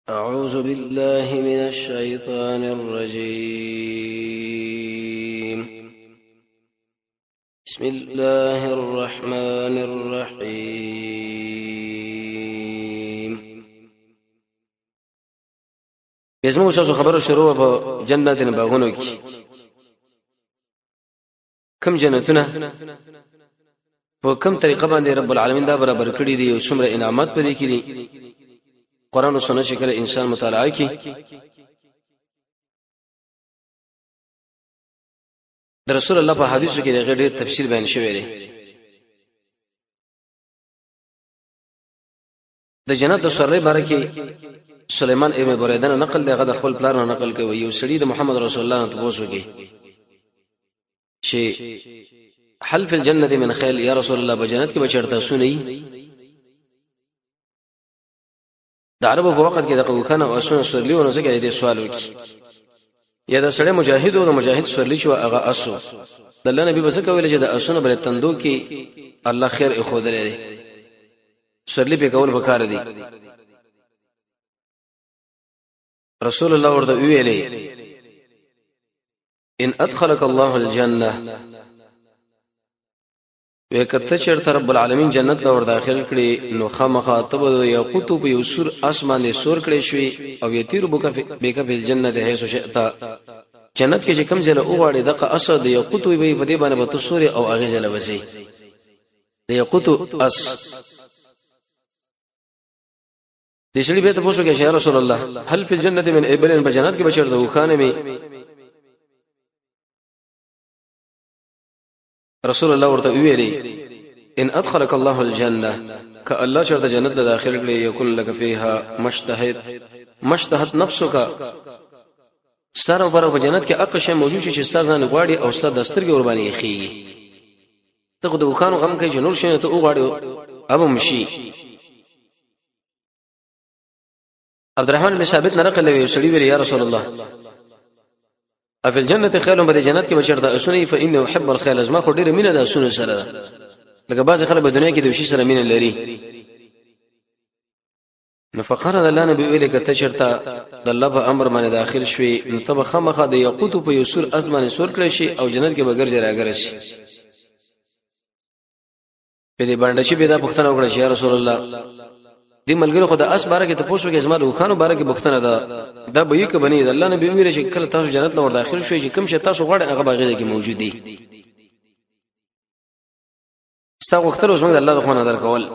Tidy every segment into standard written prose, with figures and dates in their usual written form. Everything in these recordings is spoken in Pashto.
أعوذ بالله من الشيطان الرجيم. بسم الله الرحمن الرحيم. اسمه شو خبر شروع بجنة باغونو کی کم جنتونه په کم طریقه باندې رب العالمین دا برابر کړی دي او څومره انعامات پدې کړي. قرآن او سنت شکل انسان مطالعه کی د رسول الله په حدیثو کې د ډېر تفصیل بیان شوی دی. د جنت د سورې باره کې سليمان ابن بریدن نقل دی، غد خپل پلار نه نقل کوي. یو سړي د محمد رسول الله نه تاسو کې چې حل فی الجنه من خیل یا رسول الله بجنت کې بچړتا سنئی. د عربو په وخت کې د قوخانه او اسونه سورلیونه څخه دې سوال وکي یا د سړی مجاهد او مجاهد سورلی شو هغه اسو د الله نبی بس کول چې د اسونه بل تندو کې الله خیر اخود لري سورلی په کول وکړه دي. رسول الله ورته ویلي ان ادخلك الله الجنه وکته چرته رب العالمین جنت له ور داخل کړي نو خامخاطب یاقوت په یسور اسمانه سور کړي شوی او یتیر بک په الجنه هي سو شئتا جنت کې چې کوم ځله اوغاړي دغه اسد یاقوت وي په دې باندې به تسوري او اغه ځله وسی د یاقوت اس د شړي به تاسو کې یا رسول الله هل فی الجنه من ابل بجنت کې بشر دو خانه می رسول الله ورته ویلي ان ادخلك الله الجنه كالله شرط جنت داخل کړي يكون لك فيها مشتهت نفسك ستاره پر جنت کې اقا شی موجود شي چې ستاسو غواړي او ستاسو دسترګي ور باندې خيږي. ته د وخانو غم کوي چې نور شي ته وغواړي ابو مشي. عبد الرحمن بن ثابت نقل له شړي ویل یا رسول الله افل الجنه خيل بده جنت کې بچر د اسونی فانه يحب الخيل ازما خو ډیره مینه د اسونو سره لکه بعض خلک په دنیا کې د وشي سره مینه لري. نو فقره د الله نبی ویل کته چرته د الله په امر باندې داخل شوي نو تب خامخه د یاقوت په یسور ازمانه سور کړی شي او جنت کې بغیر جراګر شي. په دې باندې چې به دا پښتنه وکړه چې یا رسول الله دې ملګری خو د اس باره کې ته پوښتنه کې زما د وخانو باره کې پښتنه دا به یې کبنی د الله نبی ویل چې کله تاسو جنت لور داخل شوي چې کوم شي تاسو غواړئ هغه باغې کې موجود دي. ستاسو وخت اوس موږ د الله د خوانه درکول.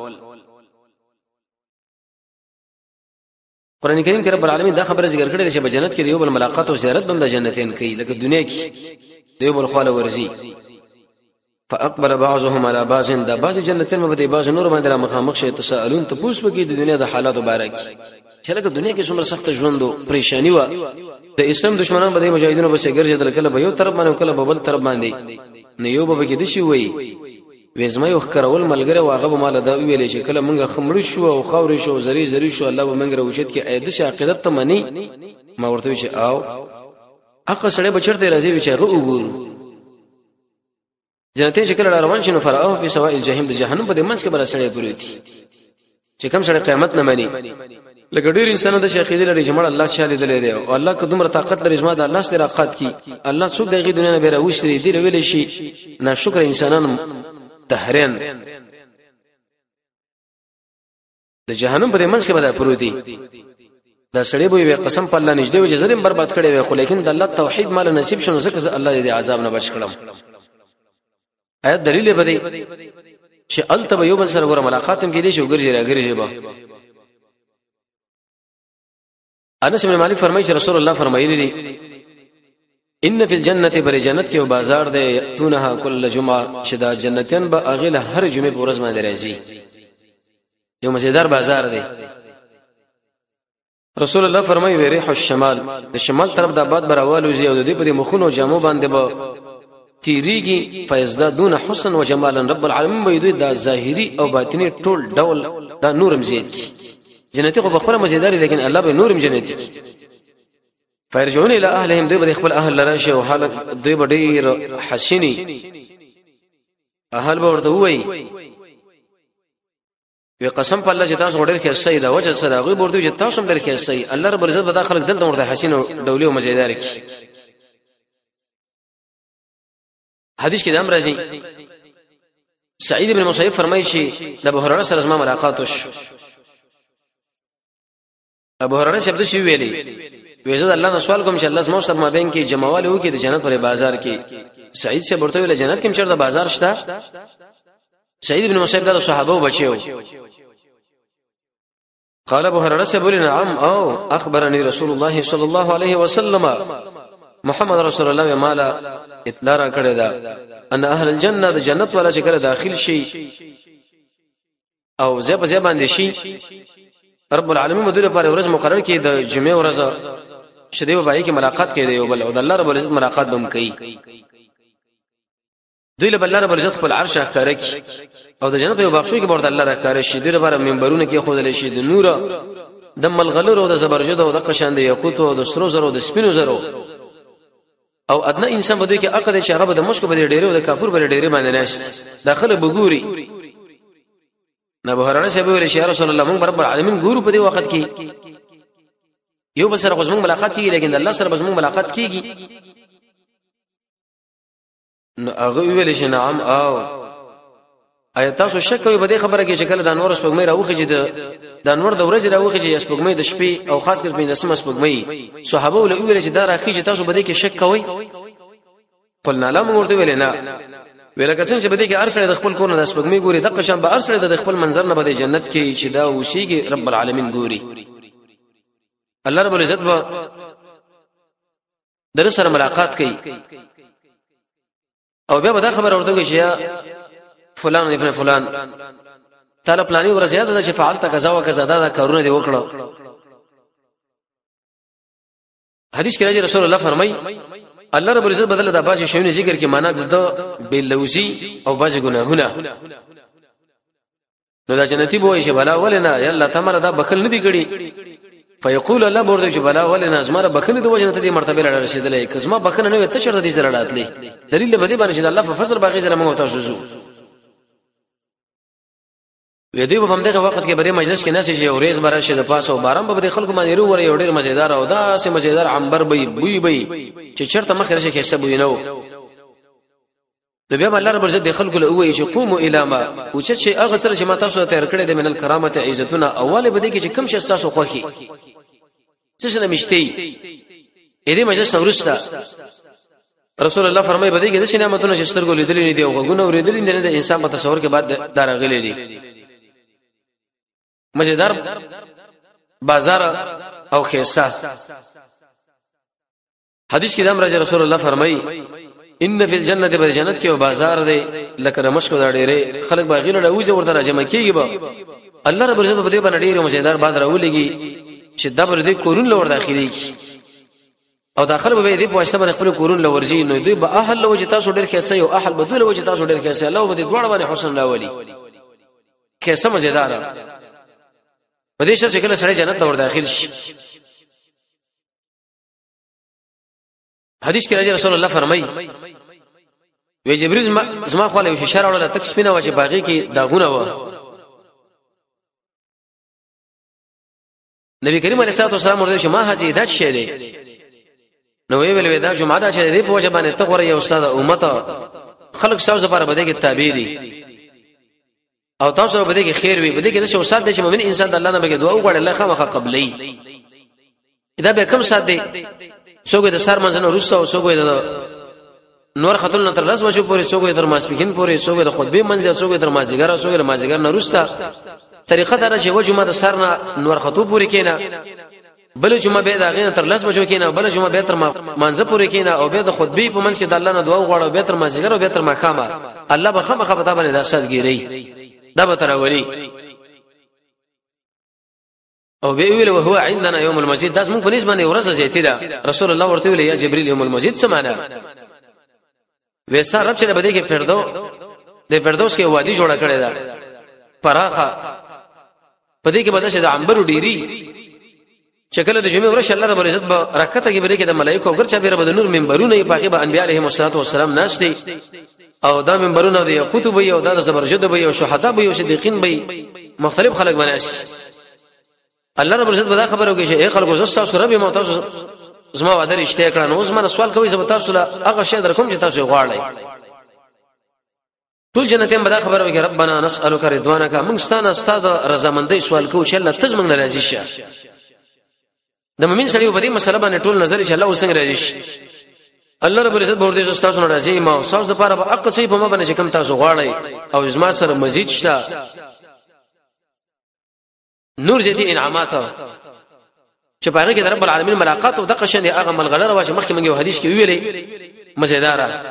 قران کریم کې رب العالمین دا خبره ذکر کړې ده چې په جنت کې یو بل ملاقات او زیارت بنده جنتین کوي لکه دنیا کې یو بل خاله ورزي. فاقبل بعضهم على بعض دا بعض جنتین مبدی بعض نور باندې مخامخ شي تساءلون تپوس بکی د دنیا د حالات مبارک چې لکه دنیا کې څومره سخت ژوند او پریشانی و د اسلام دشمنان به مجاهدینو به ګرځیدل کله به یو طرف باندې کله به بل طرف باندې نه یو به کې د شي وي وېزما یو خکرول ملګری واغه به مال دا ویلې چې کله مونږه خمړ شو او خاورې شو زری شو الله به مونږ راوچت کې اېد شي عقیدت ته منی ما ورته چې او اقا سړی بچرته راځي چې هغه وګورو جنتین شکل روان شنو فرعه فی سواء الجحیم د جهنم په منځ کې بل سړی پروتي چې کوم سړی قیامت نه مانی لکه ډیر انسان د شیخیز لري چې مړ الله چاله دلې دی او الله کوم طاقت لري زما د الله سره طاقت کی الله څوک دغه دنیا نه بیره وشري دی ویل شي ناشکر انسانان تهرین د جهنم په منځ کې بل پروتي دا سړی به قسم په الله نږدې و چې زرم برباد کړي وي خو لیکن د الله توحید مال نصیب شونه ځکه الله دې عذاب نه بچ کړم. آیت دلیل به دی چې التب یو بل سره ور ملاقاتم کې دي شو ګرځي با. انس بن مالک فرمایي چې رسول الله فرمایلی دي ان فی الجنه بر جنت کې بازار دی تونها کل جمعه شدا جنتین به اغله هر جمعه په ورځ باندې راځي یو مزیدار بازار دی. رسول الله فرمایي ریح الشمال د شمال طرف د آباد براوالو زی او د دې په مخونو جامو باندې به تیریږي فیزدادون حسن و جمالا رب العالمین به دوی دا ظاهری او باطنی ټول ډول دا نورم زیات جنتی خو بخوره مزیدار لیکن الله به نورم جنتی فیرجعون الى اهلهم دوی به خپل اهل لراشه او حال دوی به ډیر حسینی اهل به ورته وای وی قسم په الله چې تاسو ډېر کې صحیح دا وجه سره غوي ورته چې تاسو ډېر کې صحیح الله رب عزت به داخله دلته ورته حسین او ډولي او مزیدار کی حدیث کې د امر راځي سعید بن مسیب فرمایي چې د ابو هريره سره زما ملاقات وش ابو هريره شپه شي ویلي ویزه الله نه سوال کوم چې الله سمو سره ما بین کې جمعوال وو کې د جنت پر بازار کې سعید شه ورته ویل جنت کې چیرته بازار شته سعید بن مسیب د صحابه او بچیو قال ابو هريره سبول نعم او اخبرني رسول الله صلى الله عليه وسلم محمد رسول الله مالا اطلاع را کړی دا ان اهل الجنه د جنت والا چې کله داخل شي او زه په ځای باندې شي رب العالمین مدیر پر ورځ مقرر کړي د جمعې ورځ شدیو بای کې ملاقات کوي او بل او د الله رب العزت ملاقات بم کوي دوی له الله رب العزت خپل عرش ښکارا کی او د جنت یو بخښوي کې ورته الله راکاره شي دوی لپاره منبرونه کې خودل شي د نور د ملغلر او د زبرجد او د قشاند یاقوت او د سرو زرو او د سپینو زرو او ادنه انسان بده کې عقد چې هغه د مشک په ډېرې او د کافور په ډېرې باندې نشته داخله بګوري نبو هرانه شبه ویل شي رسول الله مونږ رب العالمین ګورو په دې وخت کې یو بل سره غوښمن ملاقات کیږي لیکن الله سره غوښمن ملاقات کیږي نو هغه ویل شي نعم او آیا تاسو شک کوئ په دې خبره کې چې کله د انور سپوږمۍ راوخی چې د انور د ورځې راوخی چې سپوږمۍ د شپې او خاص کر په نسمه سپوږمۍ صحابه ول ویل چې دا راخی چې تاسو په دې کې شک کوئ قلنا لا موږ ورته ویل نه ویل کسان چې په دې کې ارسله د خپل کور نه د سپوږمۍ ګوري د قشم به ارسله د خپل منظر نه به جنت کې چې دا وشيږي رب العالمین ګوري الله رب العزت به در سره ملاقات کوي او بیا به دا خبر ورته کوي چې فلان ابن فلان تعالی پلاني ور زیاده چې فعال تا کذا و کذا دا کارونه دی وکړو حدیث کې راځي رسول الله فرمای الله رب العزت بدل د باسي شوی ذکر کې معنا د بلوزي او باز ګناهونه نو دا جنتی بوې چې بلا ولنا یا الله تعالی دا بخل ندي کړي فیقول الله برده چې بلا ولنا زمره بخل د وجنه ته مرتبه لړل رسیدلې کزما بخل نه وي ته چر دي زړه راتلې دلیل به دې باندې چې الله په فضل باغی زره موږ تاسو زو یدی په همدغه وخت کې بری مجلس کې ناسې چې اوریز برشه د پاسو باران به د خلکو باندې ورو یو ډیر مزیدار او دا سه مزیدار عنبر به بوي چې چرته مخ راشي کې حساب وینو د بیا الله رب عزت د خلکو له وایي چې قوموا الی ما او چې هغه سره چې ما تاسو ته تیر کړی د من الکرامت عزتنا اوله بده کې چې کم شي تاسو خوخي څه نه مشتي دې مجلس ورسته رسول الله فرمایي بده کې د نعمتونو چې سترګو لیدلې نه دی او غوونه اوریدلې نه دی انسان په تصور کې بعد دارغلې دي مزیدار بازار او خیسه حدیث کې د امر رسول الله فرمایي ان فی الجنه بر جنت کې او بازار دی لکه مشک د ډېرې خلک باغی له وځه ورته راجمع کیږي به الله رب عزت په دې باندې ډېر مزیدار باندې راولېږي چې دبر دې کورون لور داخلي کی او داخله به دې په واسطه باندې خپل کورون لورځي نو دوی به اهل لو چې تاسو ډېر خیسه او اهل بدول و چې تاسو ډېر خیسه الله به دې دوړ باندې حسن راولي خیسه مزیدار په دې شرط چې کله سړی جنت ته ور داخل شي حدیث کې راځي رسول الله فرمایي وی جبريل زما خو له اشاره ولا تک سپینه و چې باغی کې داغونه و نبی کریم علیه الصلاه والسلام ورته ما حاجی دا شی دی نو وی ویل دا جمعه دا چې دی په وجه باندې ته غره یو استاد امت خلق ساوز لپاره بده کې تابع دي او تاسو به دې کې خیر وي به دې کې د شو سات دي چې مؤمن انسان د الله نه بګي دعا وغواړي الله خامخا قبلې دا به کوم سات دي څوک د سر منځ نه روسه او څوک د نور خاتون نه تر لاس بشو پورې څوک تر ماسپخین پورې څوک د خطبه منځ څوک تر مازیګر څوک د مازیګر نه روسه طریقه دا چې وجمه د سر نه نور خطو پورې کینا بل جمعه به دا غینه تر لاس بشو کینا بل جمعه به تر منځ پورې کینا او به د خطبه په منځ کې د الله نه دعا وغواړي به تر مازیګر او به تر مخامه الله به خامخا پتا باندې د صدګيري دا به تر ولي او به ویل وهو عندنا يوم المسجد داس مونږ په نسبت باندې ورځ زیاتی ده رسول الله ورته ویل یا جبريل يوم المسجد سمانا ویسا رب چې بده کې فردوس کې وادي جوړه کړې ده پراخه پدې کې بده شه د عنبر ډيري شکل د جمعې ورځ الله رب العزت به رکعته کې بری کې د ملائکه ګرځا بیره د نور منبرونه په هغه انبیاء علیهم الصلاه والسلام ناشتي او دا منبرونه د کتب او د زبرجد به او شهدا به او صدیقین به مختلف خلق بناش الله رب العزت به خبرو کې شي خلکو زستا سره به متاسو زما وعده رښتیا کړه نو زما سوال کوي زما تاسو له هغه شی درکوم چې تاسو غواړئ ټول جنتین به خبرو کې ربانا نسالک رضوانک موږ ستانه استاد رضامندۍ سوال کوو چې الله تاسو موږ راضي شه د مؤمن سړي په دې مسله باندې ټول نظر چې الله وسنګ راضي شي الله رب العزت ورته تاسو راضي ما او تاسو لپاره به حق صحیح په ما باندې کوم تاسو غواړئ او زما سره مزید شته نور زیاتي انعامات چې پاره کې رب العالمین ملاقات او د قشن هغه ملغلره واشه مخکې منګو حدیث کې ویلې مزیدار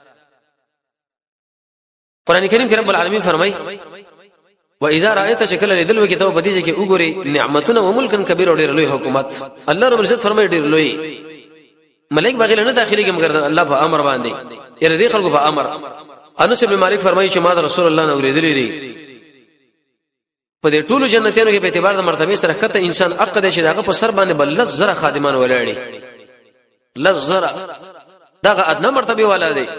قران کریم کې رب العالمین فرمای و اذا رايت شکل لیدل وکي ته په دې کې وګوري نعمتونه او ملکن کبیر او ډېر لوی حکومت الله رب العزت فرمای ډېر لوی ملائک باغله نه داخلي کې مگر الله په امر باندې یره دې خلکو په امر انس بن مالک فرمایي چې ما د رسول الله نو ورېدلې دي په دې ټولو جنتونو کې په اعتبار د مرتبه سره کته انسان عقد شي دغه په سر باندې بل زره خادمان ولاړي لزره دغه ادنه مرتبه والا دي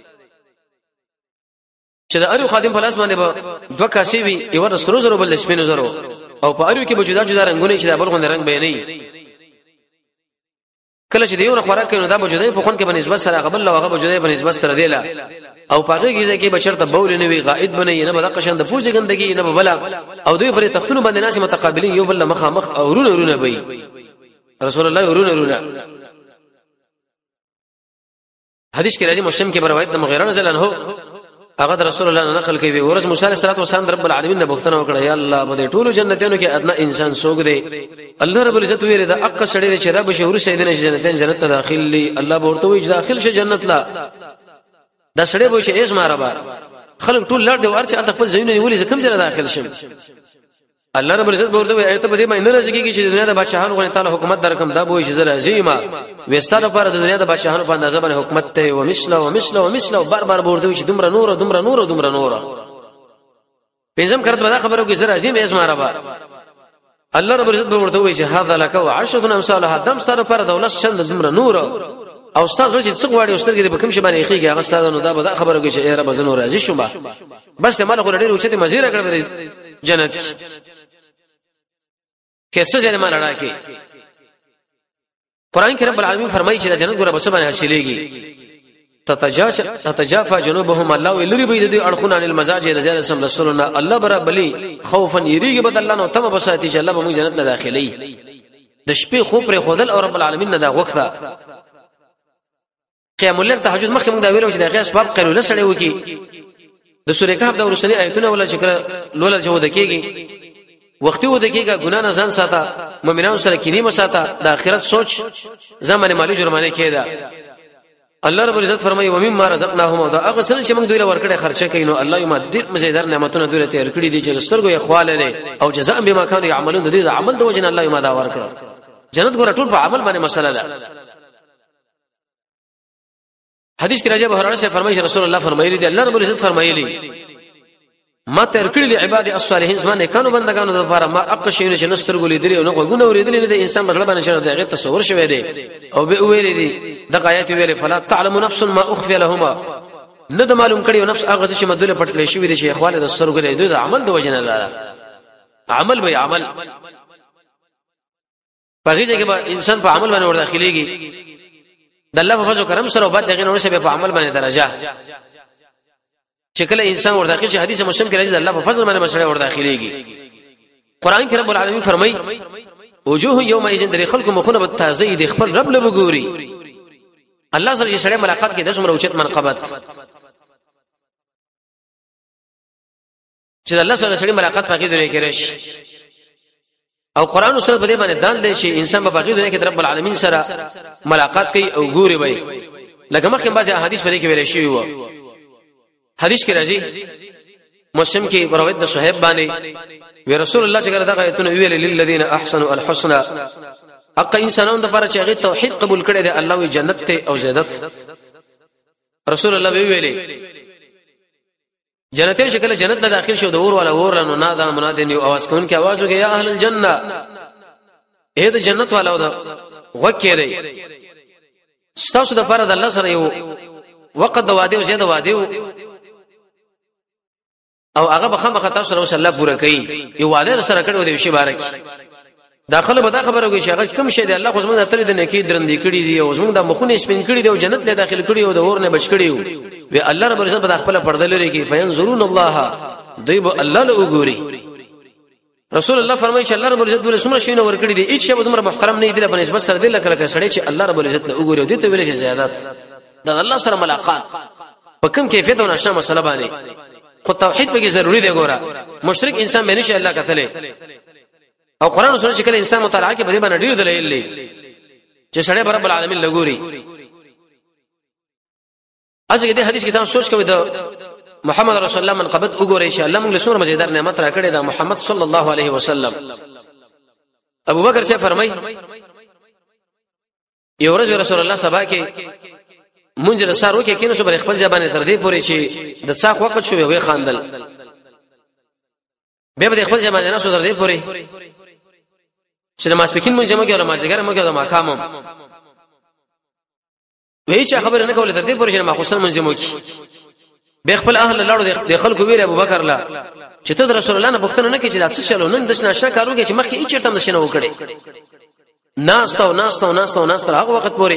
چې د اړو خادم په لاس باندې به دوه کاسي وي یو د سرو زرو بل سپینو زرو او په اړو کې به جدا جدا رنگونه چې د بل غون رنگ به نه کله چې دیو نه خوراک کوي نو دا به جدا په خون کې په نسبت سره قبل او هغه به جدا په نسبت سره دیلا او پاګه کیږي کې بچرته بول نه وي غائد بنې نه به د قشند پوجي ګندګي نه به بلا او دوی پر تختونو باندې ناس متقابلین یو بل مخامخ او رونه وي رسول الله رونه حدیث کې راځي مسلم کې روایت د مغیره رضی الله عنه هغه رسول الله نقل کوي ورس موسی علیه السلام رب العالمین نه بوختنه وکړه یا الله په دې ټولو جنتونو کې ادنا انسان سوګ دی الله رب العزت ویل دا اق سړی چې رب شهور سیدنه جنتین جنت ته داخل لی الله ورته وی داخل شه جنت لا دا سړی به چې ایس ماربا خلک ټول لړ دی ورچ اته خپل زینې ولې کوم ځای داخل شم الله رب العزت ورته وی ایته په دې باندې راځي چې د دنیا د بادشاہانو غو تعالی حکومت درکم دا به چې زره عظیمه وستاله پر د دنیا د بادشاہانو په اندازه باندې حکومت ته او مثله بار ورته وی چې دومره نور پنځم کرت ودا خبرو کې زره عظیم اسم عربا الله رب العزت ورته وی چې هاذا لك وعشرة امثالها دم سره پر دولت چند دومره نور او استاد چې څنګه واړي استاد کې په کوم شي باندې خيږي هغه استاد نو دا به خبرو کې چې اے رب زنور راضي شوم بس مال خو ډېر اوچته مزیره کړې جنت کیسه ځای مال راکې قران کې رب العالمین فرمایي چې جنت ګره بس باندې حاصلېږي تتجافى جنوبهم الله ولري بيد دي اړخون عن المزاج رجال سم رسولنا الله برا بلی خوفا يريږي بد الله نو تم بساتي چې الله به موږ جنت له داخلي د شپې خوب پر خودل او رب العالمین نه دا وخته قیام الليل تهجد مخکې موږ دا ویلو چې دغه اسباب قیلوله سره وکی د سورې کهف د ورسنی آیتونه ولا چې لول چې ود کېږي وختي ود کېږي ګنا نه ځان ساته مؤمنانو سره کینی مساته د آخرت سوچ زمانه مالی جرمانه کېده الله رب العزت فرمایي و مما رزقناهم او دا هغه څه چې موږ دوی له ورکړې خرچه کینو الله یې ما ډېر مزیدار نعمتونه دوی ته ورکړي دي چې سترګو یې خواله نه او جزاء بما كانوا يعملون د دې عمل د وجنه الله یې ما دا ورکړه جنت ګور ټول په عمل باندې مسله ده حدیث کې راځي بهرانه سے فرمایي رسول الله فرمایلی دي الله رب العزت فرمایلی ما تر کړی له عباد الصالحین زمانه کانو بندگانو د لپاره ما اق شینو چې نستر ګولې درې او نه غوونه ورېدلې نه د انسان مطلب باندې چې دغه تصور شوی دی او به ویلې دي د آیات ویلې فلا تعلم نفس ما اخفي لهما نه د معلوم کړي او نفس هغه چې مدله پټلې شوی دی چې اخواله د سر ګولې دوی د عمل د وجنه لاره عمل به عمل پغې چې به انسان په عمل باندې ور داخليږي د الله په فضل کرم سره وبد دغه نور څه په عمل باندې درجه چې کله انسان ور داخل شي حدیث مسلم کې راځي د الله په فضل باندې مسله ور داخليږي قران کې رب العالمین فرمایي وجوه یومئذ در خلق مخونه بالتازید خپل رب له وګوري الله سره چې سره ملاقات کې د څومره اوچت منقبت چې الله سره ملاقات پکې درې کې راشي او قران سره په دې باندې دال دی چې انسان په باقي دنیا کې رب العالمین سره ملاقات کوي او ګوري وي لکه مخکې بعضی احادیث په دې کې ویل شوی وو حدیث کې راځي مسلم کې روایت د صہیب باندې وی رسول الله چې ګرځا غایتونه ویل للذین احسنوا الحسنى حق انسانانو د لپاره چې هغه توحید قبول کړي دي الله وی جنت ته او زیادت رسول الله ویلي جنته شکل جنت له داخل شو د اور ولا اور نو نادا منادین یو आवाज کوونکی आवाज وکي یا اهل الجنه اې د جنت والو دا وکړي ستاسو د پاره د الله سره یو وخت د واده او زیاده واده او هغه بخمه تاسو سره وصلی الله پوره کوي یو واده سره کړو دی شی بارک داخله به دا خبره کوي چې هغه کوم شی دی الله خو زموږ د تل د نکی درندې کړي دي او زموږ د مخونه سپین کړي دي او جنت له داخل کړي او د اور نه بچ کړي وي الله رب عزت په خپل پرده لري کې فینظرون الله دیب الله له وګوري رسول الله فرمایي چې الله رب عزت ول سمره شي نه ور کړی دي هیڅ شی به دومره محترم نه دی په نسبت سره دی لکه سړی چې الله رب عزت له وګوري دي ته ویل شي زیادت د الله سره ملاقات په کوم کیفیت او نشه مسله باندې خو توحید به ضروری دی ګوره مشرک انسان به نشي الله کتلې او قران او سنت شکل انسان مطالعه کې به باندې ډیر دلایل لري چې سړی رب العالمین لګوري اځه دې حدیث کې تاسو سوچ کوئ د محمد رسول الله من قبض وګورئ چې الله موږ له څومره مزیدار نعمت را کړی دا محمد صلی الله علیه وسلم ابو بکر سے فرمای یو ورځ رسول الله سبا کې مونږ له سارو کې کینو صبر خپل ځبانه تر دې پورې چې د څاخ وخت شو وي خاندل به خپل ځبانه نه سو تر دې پورې چې نماز پکین مونږ جمع کړو مازیګر مونږ د ماقامم وی چې خبر نه کوله تر دې پورې چې ما خصن مونږ جمع کی به خپل اهل لاړو د خلکو ویل ابو بکر لا چې ته رسول الله نه پوښتنه نه کړي چې تاسو چلو نن د نشه کاروږي چې مخکې هیڅ چرته نشه وکړي ناستو هغه وخت پورې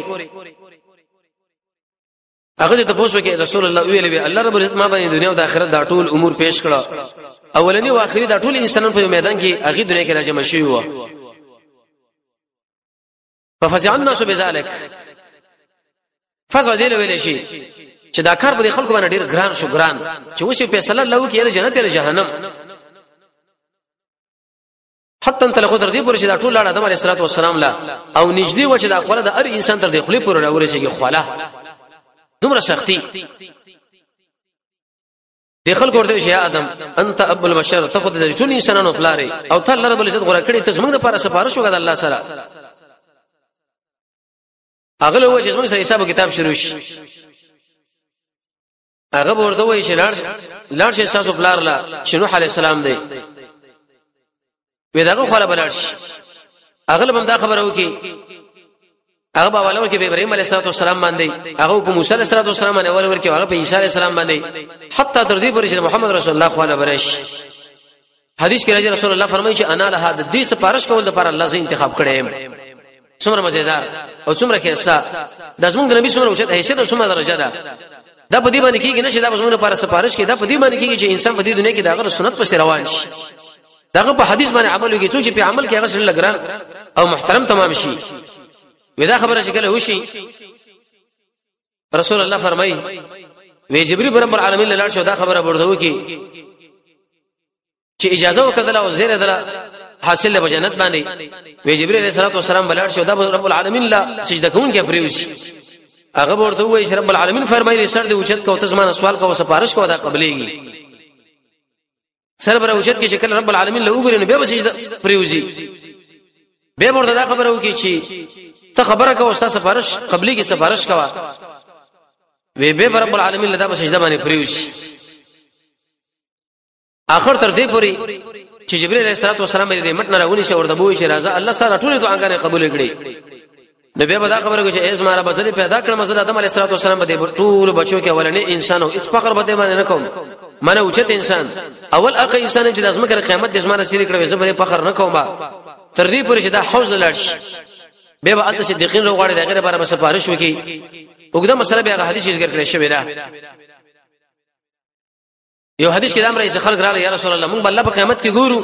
هغه ته پوښتنه کې رسول الله ویل وی الله رب عزت ما باندې دنیا او د آخرت دا ټول امور پیش کړه اولنی او اخري دا ټول انسانان په میدان کې هغه دنیا کې راځي مشي وو ففزع الناس بذلك فزع دې ویل شي چې دا کار به خلکو باندې ډیر ګران شو ګران چې وشي په صلی الله کې له جنت له جهنم حتی انت له قدرت پورې چې دا ټول لاړه آدم علیه السلام لا او نږدې و چې دا خپل د هر انسان تر دې خلی پورې راورسیږي خلا دومره سختي د خلکو ورته شي ادم انت ابو البشر ته خود د ټول انسانانو پلاري او ته الله رب العزت غوړه کړی ته زموږ لپاره سفارش وکړه الله سره اغله و چې زموږ سره حساب کتاب شروع شي هغه ورته وایي چې لاړ شي تاسو فلار لا شنو علی السلام دی وې داغه خو لا بلار شي هغه هم دا خبره وکي هغه په اول ورکه ابراهيم عليه السلام باندې هغه په موسی عليه السلام باندې اول ورکه هغه په عيسى عليه السلام باندې حتی تر دې پورې چې محمد رسول الله خو لا برش حدیث کې راځي رسول الله فرمایي چې انا له د دې سپارښت کول د پر الله زې انتخاب کړم څومره مزیدار او څومره کیسه د زمونږ نبی څومره اوچت حیثیت او څومره درجه ده دا په دې باندې کېږي نه چې دا زمونږ لپاره سفارش کې دا په دې باندې کېږي چې انسان په دې دنیا کې داغه سنت په روان شي داغه په حدیث باندې عمل وکړي چې په عمل کې هغه سره لګران او محترم تمام شي ودا خبره شکل وشي رسول الله فرمایي وی جبريل رب العالمین لاله شو دا خبره ورته وکي چې اجازه وکړه او زیره دلا حاصل له جنت باندې وی جبريل عليه السلام بلاړ شو دا رب العالمین لا سجده کوون کې پریوشي هغه ورته وایي چې رب العالمین فرمایي سر دې اوچت کو ته زمانه سوال کو سفارش کو دا قبليږي سر بر اوچت کې شکل رب العالمین له وګوري نه به سجده پریوزي به ورته دا خبره وکي چې ته خبره کو استاد سفارش قبليږي سفارش کوا وی به رب العالمین له دا سجده باندې پریوشي اخر تر دې پوری چې جبريل عليه السلام دې مت نه راونی شو ورته وایي چې راځه الله تعالی ټول دعاګانې قبول کړي نبی به دا خبره کوي چې ایز مارا بزری پیدا کړم مزل آدم علیه السلام به ټول بچو کې اولنې انسان او اس فخر به باندې نکوم منه اوچت انسان اول اخر انسان چې د ازمکه قیامت د زمانه سری کړو زه به فخر نکوم تر دې پورې چې دا حوض لړش به به اته صدیقین روغاړي دغه لپاره سفارش وکي وګدا مسله به حدیث ذکر کړی شوی دا یو حدیث کې امر یې خلق راغله یا رسول الله مونږ بل په قیامت کې ګورو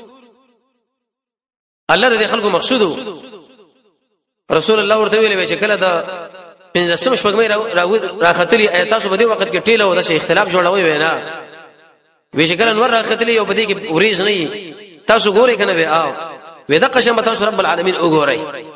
الله دې خلکو مقصودو رسول الله ورته ویل چې کله دا پنځم شپږمې راختلی آیاتو په دې وخت کې ټیله او د اختلاف جوړوي وینا وی چې کله نور راختلی او په دې کې اوریز نه تاسو ګورئ کنه وی او وی دا قسم تاسو رب العالمین وګورئ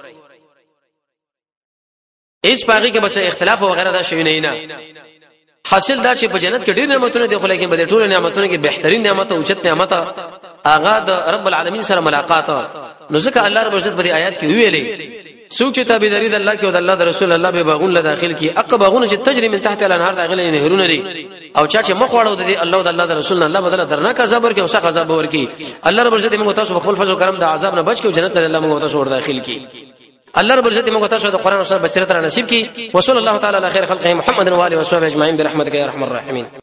هیڅ پاغي کې بچ اختلاف او غیره دا شوی نه حاصل دا چې په جنت کې ډېر نعمتونه دي خو لیکن په دې ټول نعمتونو کې بهترین نعمت او اوچت نعمت هغه د رب العالمین سره ملاقات نو ځکه الله رب عزت په دې آیات کې ویلي سوچ تابعداري د الله کې او د الله د رسول الله به باغون له داخل کی اقبغون چې تجري من تحت الانهار داخل نهرونه لري او چا چې مخ واړو د الله او د الله د رسول الله بدل درناک عذاب ورکي او سخت عذاب ورکي الله رب عزت موږ تاسو په خپل فضل او کرم د عذاب نه بچ کې او جنت ته الله موږ تاسو ور داخل کی الله رب عزت موږ تاسو د قران او سنت بصیرت را نصیب کی وصلی الله تعالی علی خیر خلقه محمد و علیه و صحبه اجمعین برحمتک یا ارحم الراحمین.